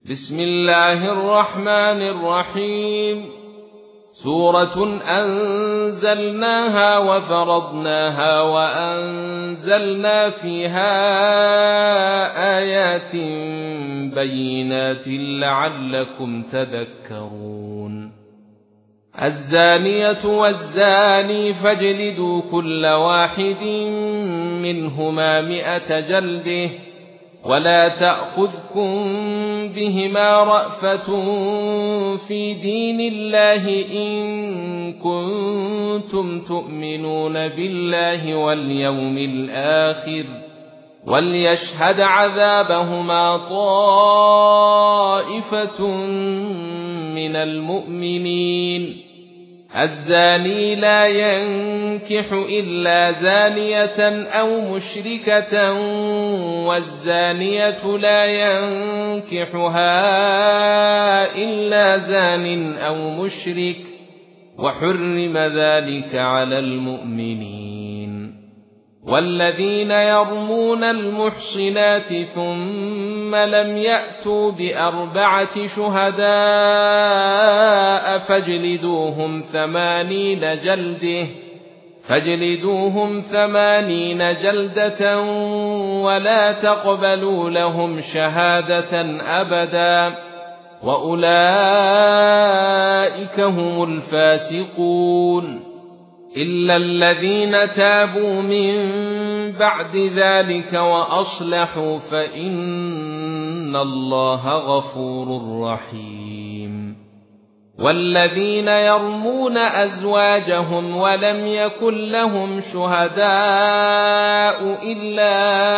بسم الله الرحمن الرحيم. سورة أنزلناها وفرضناها وأنزلنا فيها آيات بينات لعلكم تذكرون. الزانية والزاني فاجلدوا كل واحد منهما 100 جلدة ولا تأخذكم بهما رأفة في دين الله إن كنتم تؤمنون بالله واليوم الآخر وليشهد عذابهما طائفة من المؤمنين. الزاني لا ينكح إلا زانية أو مشركة والزانية لا ينكحها إلا زان أو مشرك وحرم ذلك على المؤمنين. والذين يرمون المحصنات ثم لم يأتوا ب4 شهداء فاجلدوهم 80 جلدة ولا تقبلوا لهم شهادة أبدا وأولئك هم الفاسقون. إلا الذين تابوا من بعد ذلك وأصلحوا فإن الله غفور رحيم. والذين يرمون أزواجهم ولم يكن لهم شهداء إلا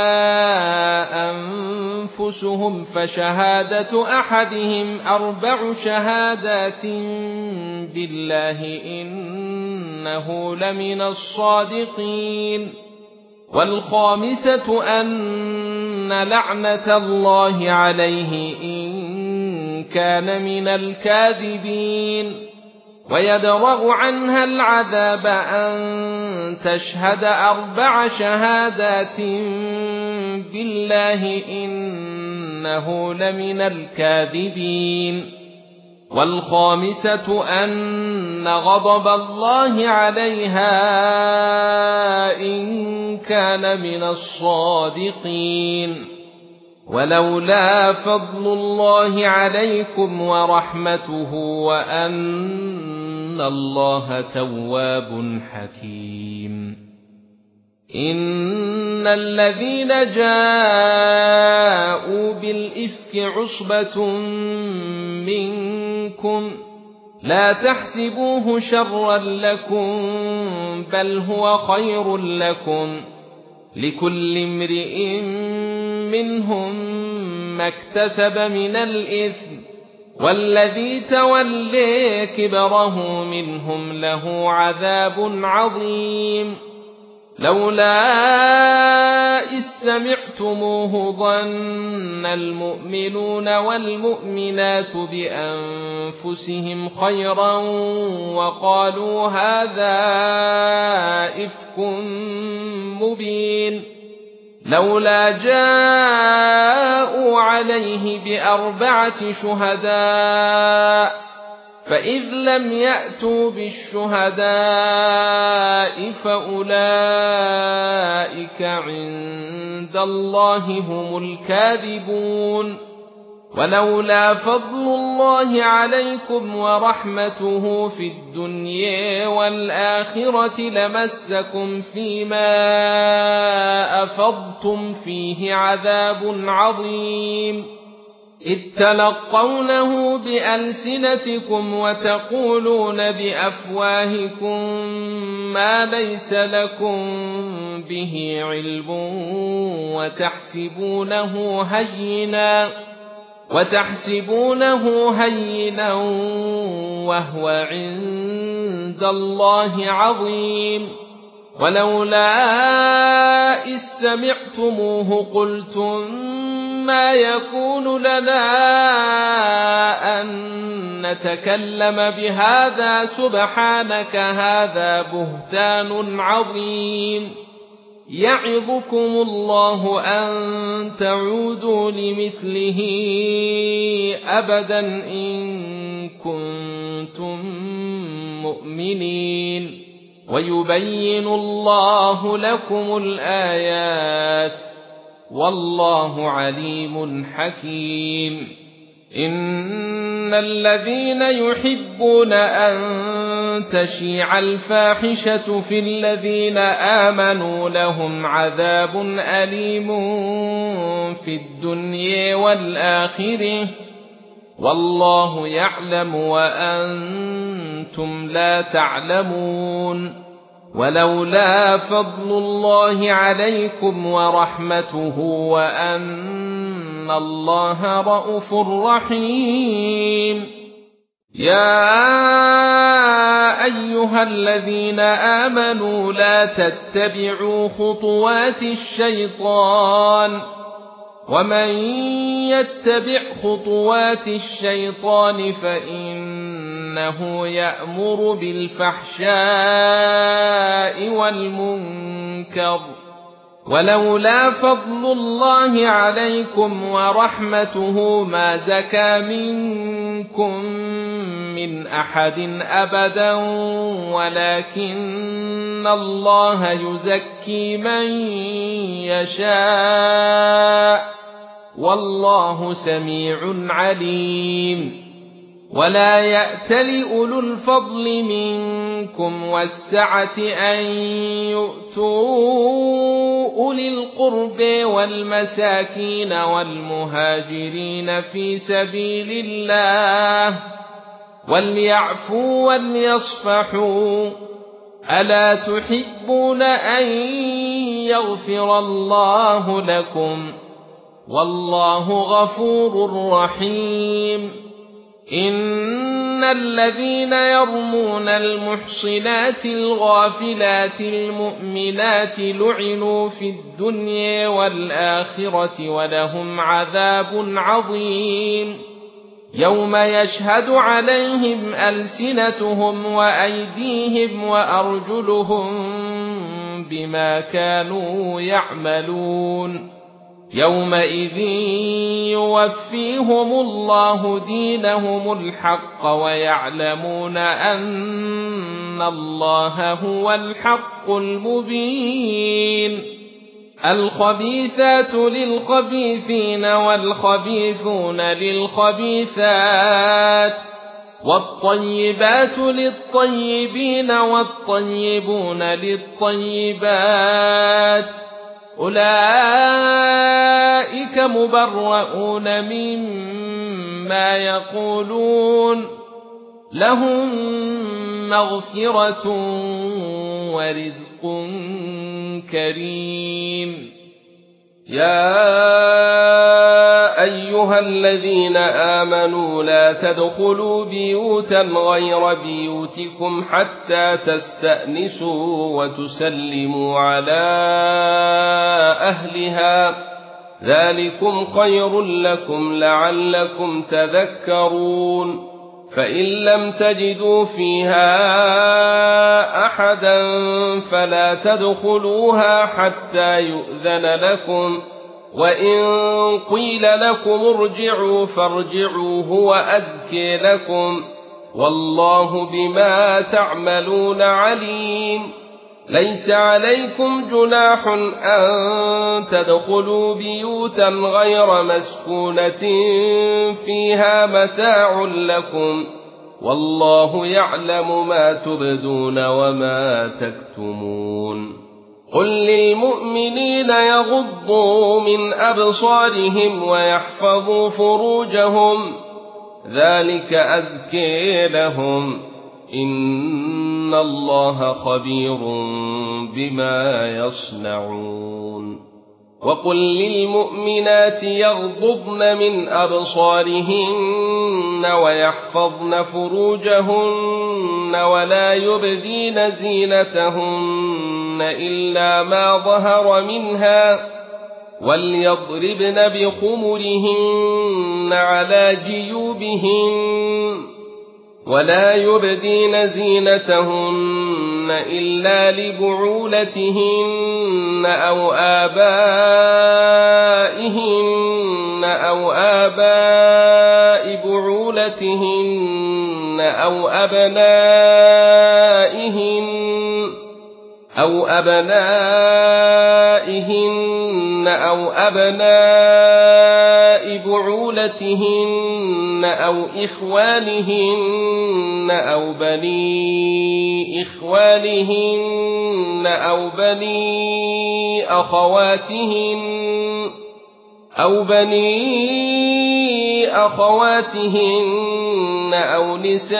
أنفسهم فشهادة أحدهم 4 شهادات بالله إنه لمن الصادقين. والخامسة أن لعنة الله عليه إن كان من الكاذبين. ويدرأ عنها العذاب أن تشهد 4 شهادات بالله إنه لمن الكاذبين. والخامسة أن غضب الله عليها إن كان من الصادقين. ولولا فضل الله عليكم ورحمته وأن الله تواب حكيم. إن الذين جاءوا بالإفك عصبة منكم لا تحسبوه شرا لكم بل هو خير لكم لكل امرئ منهم ما اكتسب من الإثم والذي تولى كبره منهم له عذاب عظيم. لولا إذ سمعتموه ظن المؤمنون والمؤمنات بأنفسهم خيرا وقالوا هذا إفك مبين. لولا جاءوا عليه ب4 شهداء فإذ لم يأتوا بالشهداء فأولئك عند الله هم الكاذبون. ولولا فضل الله عليكم ورحمته في الدنيا والآخرة لمسكم فيما أفضتم فيه عذاب عظيم. إذ تلقونه بألسنتكم وتقولون بأفواهكم ما ليس لكم به علم وتحسبونه هينا وهو عند الله عظيم. ولولا إذ سمعتموه قلتم ما يكون لنا أن نتكلم بهذا سبحانك هذا بهتان عظيم. يعظكم الله أن تعودوا لمثله أبدا إن كنتم مؤمنين ويبين الله لكم الآيات والله عليم حكيم إن الذين يحبون أن تشيع الفاحشة في الذين آمنوا لهم عذاب أليم في الدنيا والآخرة والله يعلم وأنتم لا تعلمون ولولا فضل الله عليكم ورحمته وأن الله رءوف رحيم يا أيها الذين آمنوا لا تتبعوا خطوات الشيطان ومن يتبع خطوات الشيطان فإنه يأمر بالفحشاء والمنكر ولولا فضل الله عليكم ورحمته ما زكى منكم من أحد أبدا ولكن الله يزكي من يشاء والله سميع عليم ولا يأتل أولو الفضل منكم والسعة أن يؤتوا أولي القرب والمساكين والمهاجرين في سبيل الله وليعفوا وليصفحوا ألا تحبون أن يغفر الله لكم والله غفور رحيم إن الذين يرمون المحصنات الغافلات المؤمنات لعنوا في الدنيا والآخرة ولهم عذاب عظيم يوم يشهد عليهم ألسنتهم وأيديهم وأرجلهم بما كانوا يعملون يومئذ يوفيهم الله دينهم الحق ويعلمون أن الله هو الحق المبين الخبيثات للخبيثين والخبيثون للخبيثات والطيبات للطيبين والطيبون للطيبات أولئك مبرؤون مما يقولون لهم مغفرة ورزق كريم يا أيها الذين آمنوا لا تدخلوا بيوتا غير بيوتكم حتى تستأنسوا وتسلموا على أهلها ذلكم خير لكم لعلكم تذكرون فإن لم تجدوا فيها أحدا فلا تدخلوها حتى يؤذن لكم وإن قيل لكم ارجعوا فارجعوا هو أزكي لكم والله بما تعملون عليم ليس عليكم جناح أن تدخلوا بيوتا غير مسكونة فيها متاع لكم والله يعلم ما تبدون وما تكتمون قل للمؤمنين يغضوا من أبصارهم ويحفظوا فروجهم ذلك أزكي لهم إن الله خبير بما يصنعون وقل للمؤمنات يغضضن من أبصارهن ويحفظن فروجهن ولا يبدين زينتهن إلا ما ظهر منها وليضربن بخمرهن على جيوبهن ولا يبدين زينتهن إلا لبعولتهن أو آبائهن أو آباء بعولتهن أو أبناء بعولتهن أو إخوانهن أو بني إخوانهن أو بني أخواتهن أو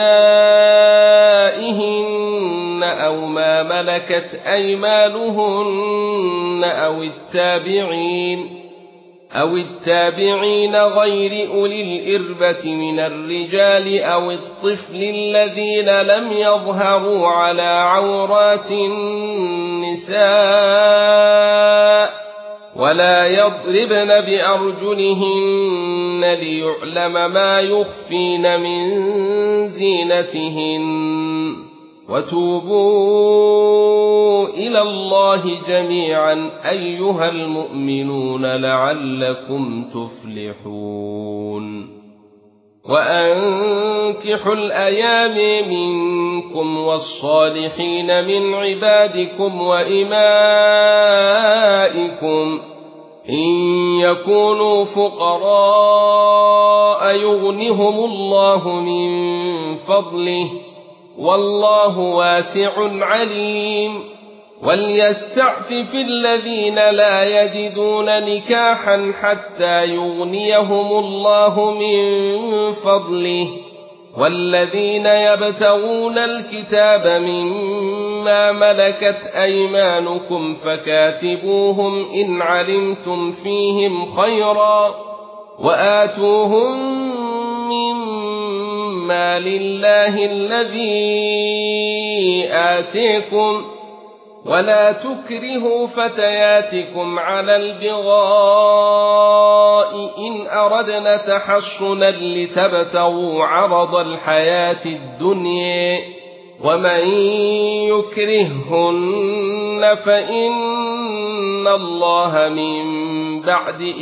نسائهن أو ما ملكت أيمانهن أو التابعين غير أولي الإربة من الرجال أو الطفل الذين لم يظهروا على عورات النساء ولا يضربن بأرجلهن ليعلم ما يخفين من زينتهن وتوبوا إلى الله جميعا أيها المؤمنون لعلكم تفلحون وأنكحوا الأيام منكم والصالحين من عبادكم وإمائكم إن يكونوا فقراء يغنهم الله من فضله والله واسع عليم وليستعفف الذين لا يجدون نكاحا حتى يغنيهم الله من فضله والذين يبتغون الكتاب مما ملكت أيمانكم فكاتبوهم إن علمتم فيهم خيرا وآتوهم مما لله الذي آتيكم ولا تكرهوا فتياتكم على البغاء إن أردنا تحصنا لتبتغوا عرض الحياة الدنيا ومن يكرههن فإن الله من بعد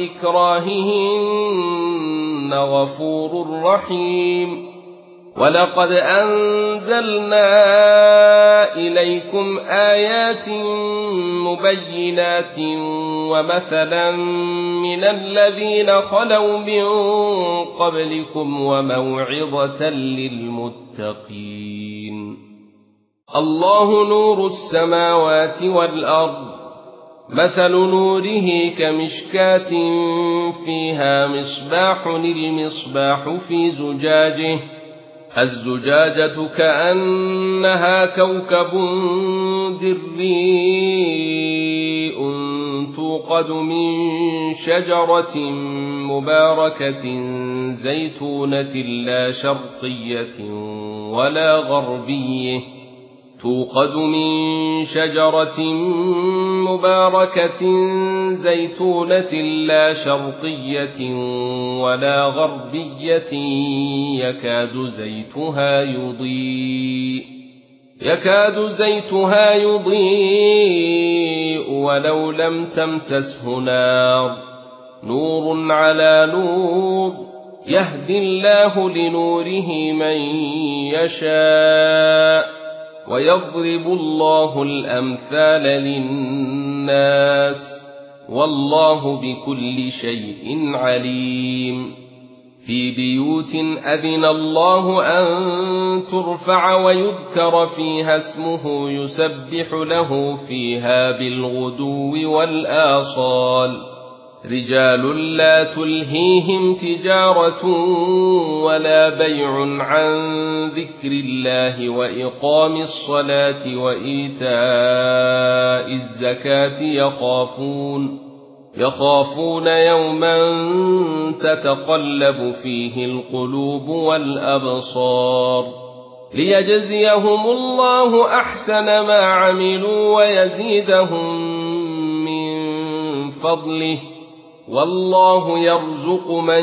إكراههن غفور رحيم ولقد أنزلنا إليكم آيات مبينات ومثلا من الذين خلوا من قبلكم وموعظة للمتقين الله نور السماوات والأرض مثل نوره كمشكاة فيها مصباح المصباح في زجاجه الزجاجة كأنها كوكب دري توقد من شجرة مباركة زيتونة لا شرقية ولا غربية يكاد زيتها يضيء ولو لم تمسسه نار نور على نور يهدي الله لنوره من يشاء ويضرب الله الأمثال للناس والله بكل شيء عليم في بيوت أذن الله أن ترفع ويذكر فيها اسمه يسبح له فيها بالغدو والآصال رجال لا تلهيهم تجارة ولا بيع عن ذكر الله وإقام الصلاة وإيتاء الزكاة يخافون يوما تتقلب فيه القلوب والأبصار ليجزيهم الله أحسن ما عملوا ويزيدهم من فضله والله يرزق من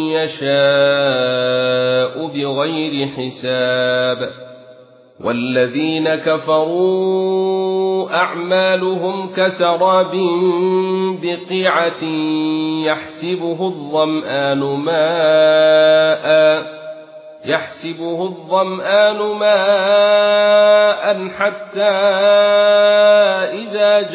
يشاء بغير حساب والذين كفروا أعمالهم كسراب بقيعة يحسبه الظمآن ماء يحسبه الظمآن ماء حتى إذا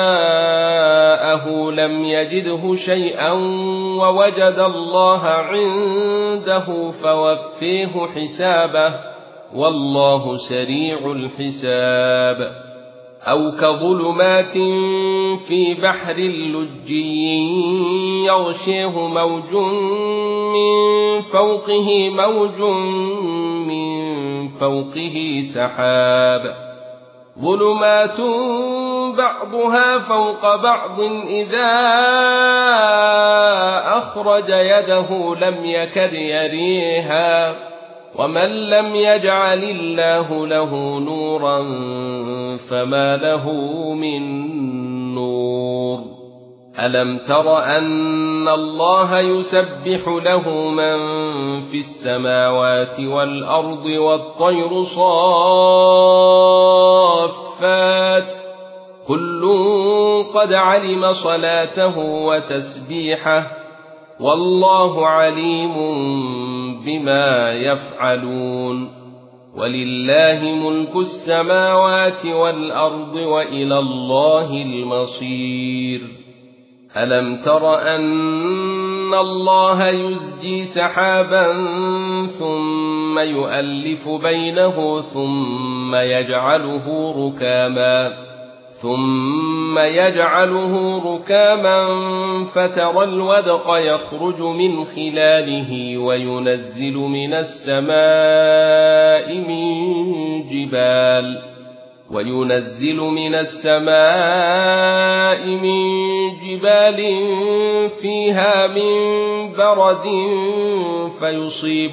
جاءه لم يجده شيئا ووجد الله عنده فوفيه حسابه والله سريع الحساب أو كظلمات في بحر لجي يغشيه موج من فوقه موج من فوقه سحاب ظلمات بعضها فوق بعض إذا أخرج يده لم يكد يريها ومن لم يجعل الله له نورا فما له من نور ألم تر أن الله يسبح له من في السماوات والأرض والطير صافات كل قد علم صلاته وتسبيحه والله عليم بما يفعلون ولله ملك السماوات والأرض وإلى الله المصير ألم تر أن الله يزجي سحابا ثم يؤلف بينه ثم يجعله ركاما فترى الودق يخرج من خلاله وينزل من السماء من جبال فيها من برد فيصيب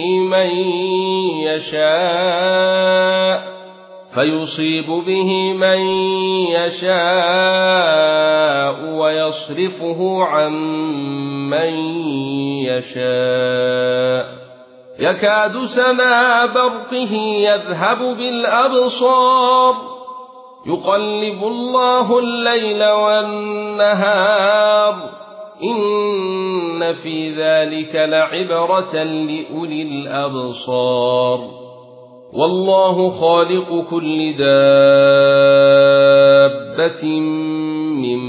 به من يشاء ويصرفه عن من يشاء يكاد سنا برقه يذهب بالأبصار يقلب الله الليل والنهار إن في ذلك لعبرة لأولي الأبصار والله خالق كل دابة من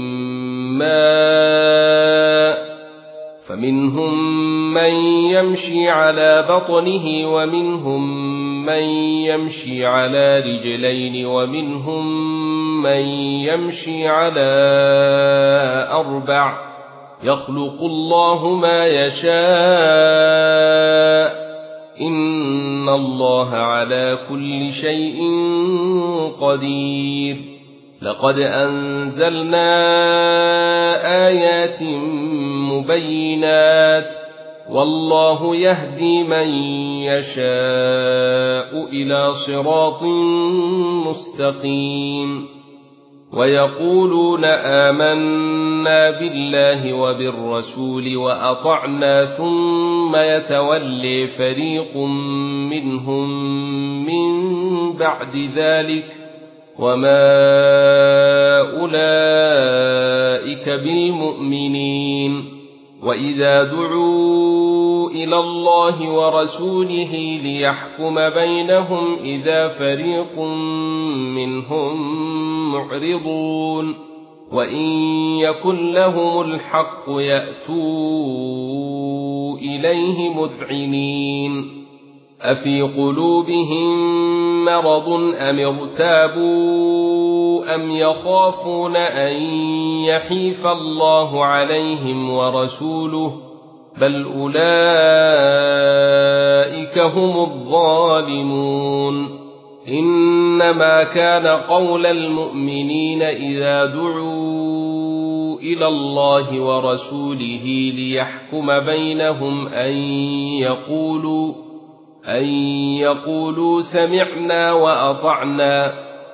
ماء فمنهم من يمشي على بطنه ومنهم من يمشي على رجلين ومنهم من يمشي على 4 يخلق الله ما يشاء إن الله على كل شيء قدير لقد أنزلنا آيات مبينات والله يهدي من يشاء إلى صراط مستقيم ويقولون آمنا بالله وبالرسول وأطعنا ثم يتولي فريق منهم من بعد ذلك وما أولئك بالمؤمنين وإذا دعوا إلى الله ورسوله ليحكم بينهم إذا فريق منهم معرضون وإن يكن لهم الحق يأتوا إليه مذعنين أفي قلوبهم مرض أم ارتابوا أم يخافون أن يحيف الله عليهم ورسوله بل أولئك هم الظالمون إنما كان قول المؤمنين إذا دعوا إلى الله ورسوله ليحكم بينهم أن يقولوا سمعنا وأطعنا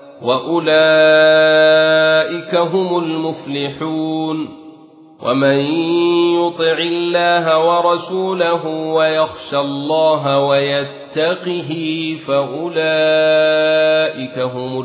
وأولئك هم المفلحون ومن يطع الله ورسوله ويخشى الله ويتقه فأولئك هم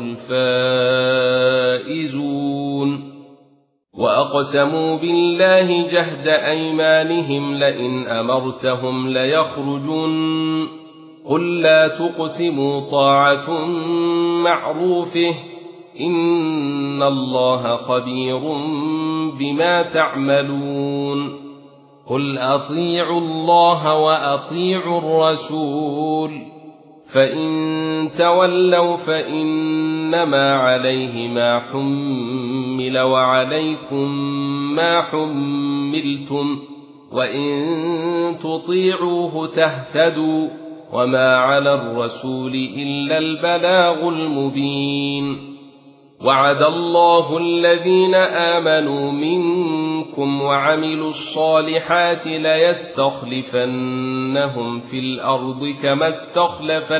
الفائزون وأقسموا بالله جهد أيمانهم لئن أمرتهم ليخرجن قل لا تقسموا طاعة معروفه إن الله خبير بما تعملون قل أطيعوا الله وأطيعوا الرسول فإن تولوا فإنما عليه ما حمل وعليكم ما حملتم وإن تطيعوه تهتدوا وما على الرسول إلا البلاغ المبين وعد الله الذين آمنوا منكم وعملوا الصالحات ليستخلفنهم في الأرض كما استخلف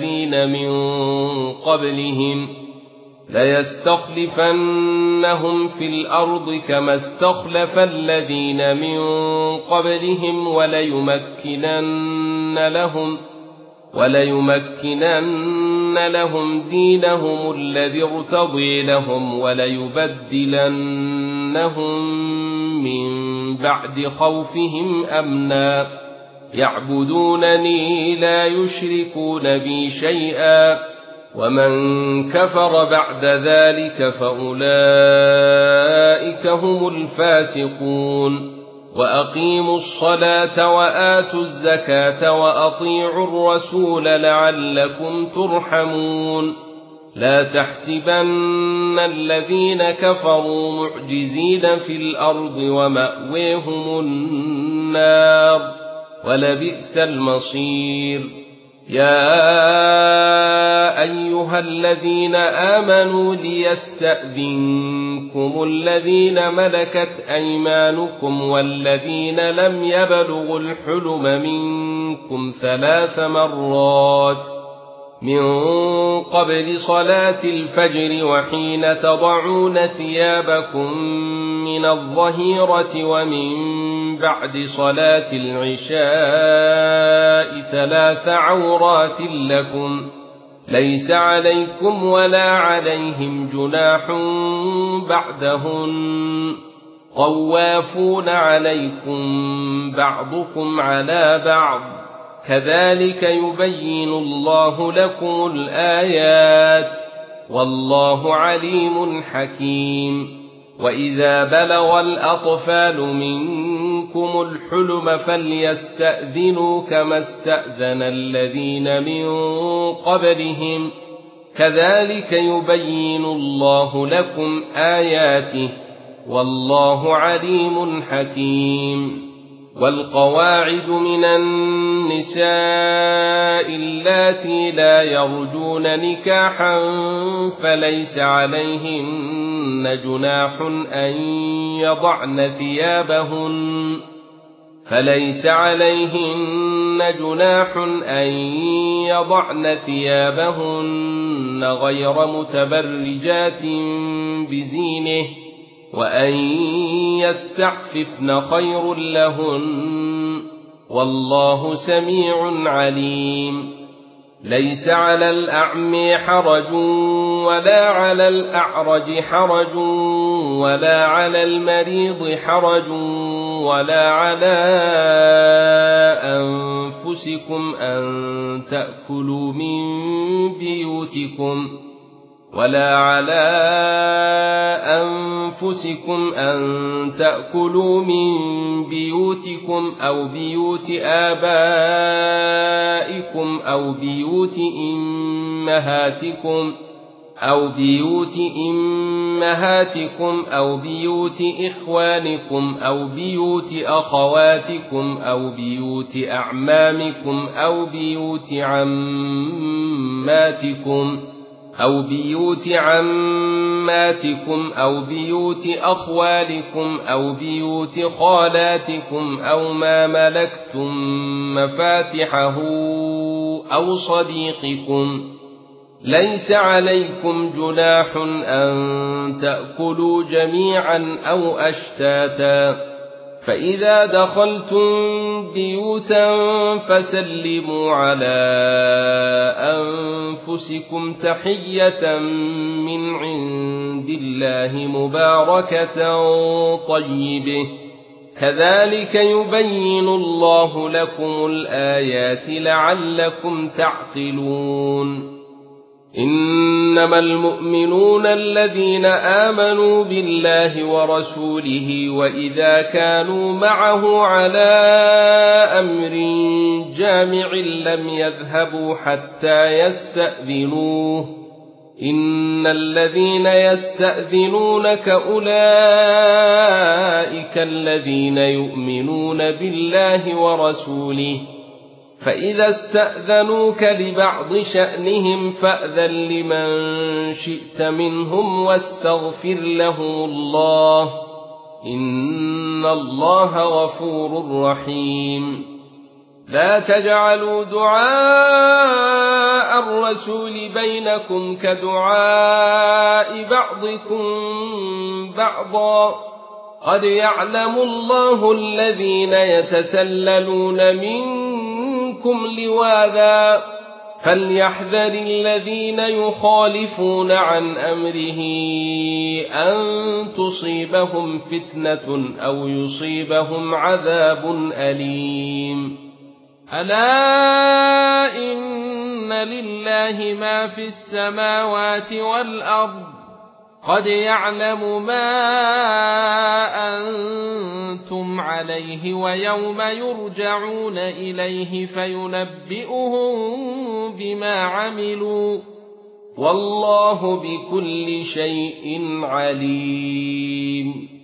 الذين من قبلهم وليمكنن لهم دينهم الذي ارتضي لهم وليبدلنهم من بعد خوفهم أمنا يعبدونني لا يشركون بي شيئا ومن كفر بعد ذلك فأولئك هم الفاسقون وأقيموا الصلاة وآتوا الزكاة وأطيعوا الرسول لعلكم ترحمون لا تحسبن الذين كفروا معجزين في الأرض ومأويهم النار ولبئس المصير يا أيها الذين آمنوا ليستأذنكم الذين ملكت أيمانكم والذين لم يبلغوا الحلم منكم 3 مرات من قبل صلاة الفجر وحين تضعون ثيابكم من الظهيرة ومن بعد صلاة العشاء 3 عورات لكم ليس عليكم ولا عليهم جناح بعدهن طوافون عليكم بعضكم على بعض كذلك يبين الله لكم الآيات والله عليم حكيم وإذا بلغ الأطفال منكم الحلم فليستأذنوا كما استأذن الذين من قبلهم كذلك يبين الله لكم آياته والله عليم حكيم والقواعد من النساء اللاتي لا يرجون نكاحا فليس عليهن جناح أن يضعن ثيابهن غير متبرجات بزينه وأن يستعففن خير لهن والله سميع عليم ليس على الأعمى حرج ولا على الأعرج حرج ولا على المريض حرج ولا على أنفسكم أن تأكلوا من بيوتكم أو بيوت آبائكم أو بيوت أمهاتكم أو بيوت إخوانكم أو بيوت أخواتكم أو بيوت أعمامكم أو بيوت عماتكم أو بيوت أخوالكم أو بيوت خالاتكم أو ما ملكتم مفاتحه أو صديقكم ليس عليكم جناح أن تأكلوا جميعا أو أشتاتا فإذا دخلتم بيوتا فسلموا على أنفسكم تحية من عند الله مباركة طيبة كذلك يبين الله لكم الآيات لعلكم تعقلون إنما المؤمنون الذين آمنوا بالله ورسوله وإذا كانوا معه على أمر جامع لم يذهبوا حتى يستأذنوه إن الذين يستأذنونك أولئك الذين يؤمنون بالله ورسوله فإذا استأذنوك لبعض شأنهم فأذن لمن شئت منهم واستغفر لهم الله إن الله غفور رحيم لا تجعلوا دعاء الرسول بينكم كدعاء بعضكم بعضا قد يعلم الله الذين يتسللون منكم لواذا فليحذر الذين يخالفون عن أمره أن تصيبهم فتنة أو يصيبهم عذاب أليم ألا إن لله ما في السماوات والأرض قد يعلم ما أنتم عليه ويوم يرجعون إليه فينبئهم بما عملوا والله بكل شيء عليم